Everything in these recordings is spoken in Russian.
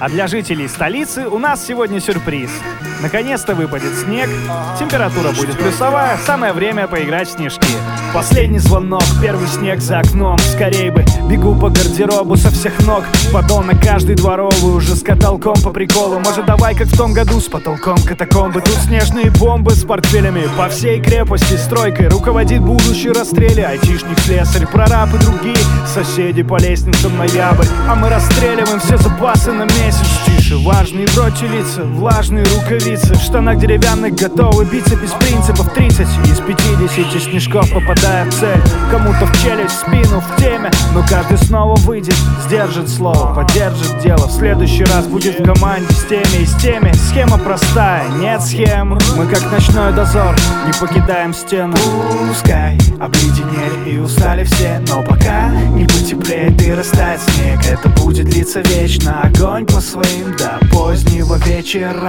А для жителей столицы у нас сегодня сюрприз. Наконец-то выпадет снег, температура будет плюсовая, самое время поиграть в снежки. Последний звонок, первый снег за окном. Скорей бы, бегу по гардеробу со всех ног. Подол на каждый дворовый, уже с каталком по приколу. Может, давай как в том году с потолком катакомбы. Тут снежные бомбы с портфелями по всей крепости стройкой. Руководит будущий расстреле айтишник, слесарь, прораб и другие соседи по лестницам ноябрь. А мы расстреливаем все запасы на месяц. Тише, важные прочие лица, влажные рукавицы. В штанах деревянных готовы биться без принципов. 30 из 50 снежков попадая в цель. Кому-то в челюсть, в спину, в теме. Но каждый снова выйдет, сдержит слово, поддержит дело. В следующий раз будет в команде с теми и с теми. Схема простая, нет схемы. Мы как ночной дозор, не покидаем стену. Пускай обледенели и устали все, но пока не потеплеет и растает снег, это будет длиться вечно. Огонь по своим до позднего вечера.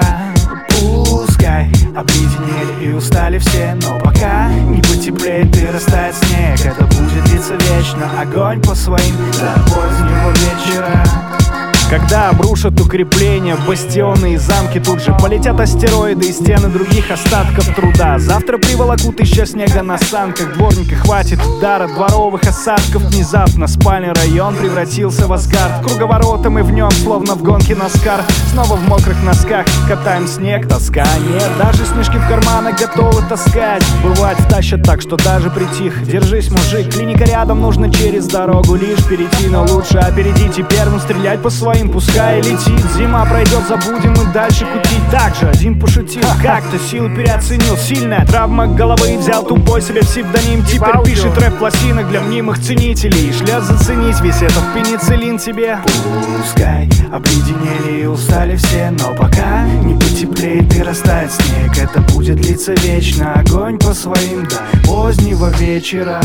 Пускай обледенели и устали все, но пока не потеплеет и растает снег, это будет длиться вечно. Огонь по своим до позднего вечера. Когда обрушат укрепления, бастионы и замки, тут же полетят астероиды и стены других остатков труда. Завтра приволокут еще снега на санках, дворника хватит удара дворовых осадков. Внезапно спальный район превратился в Асгард. Круговоротом и в нем, словно в гонке Наскар. Снова в мокрых носках катаем снег, тоска нет. Даже снежки в карманах готовы таскать. Бывает втащат так, что даже притих. Держись, мужик, клиника рядом, нужно через дорогу лишь перейти. Но лучше опередить и первым стрелять по своим. Пускай летит, зима пройдет, забудем и дальше кутить. Так же один пошутил, как-то силу переоценил. Сильная травма головы, взял тупой себе псевдоним. Теперь пишет рэп в пластинок для мнимых ценителей и шлет заценить весь этот пенициллин тебе. Пускай обледенели и устали все, но пока не потеплеет и растает снег, это будет длиться вечно. Огонь по своим до позднего вечера.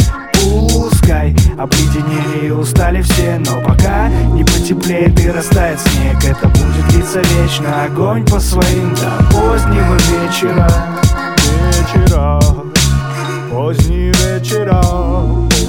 Пускай обледенели и устали все, но пока не потеплеет и растает снег, это будет длиться вечно. Огонь по своим до позднего вечера. Вечера, поздние вечера.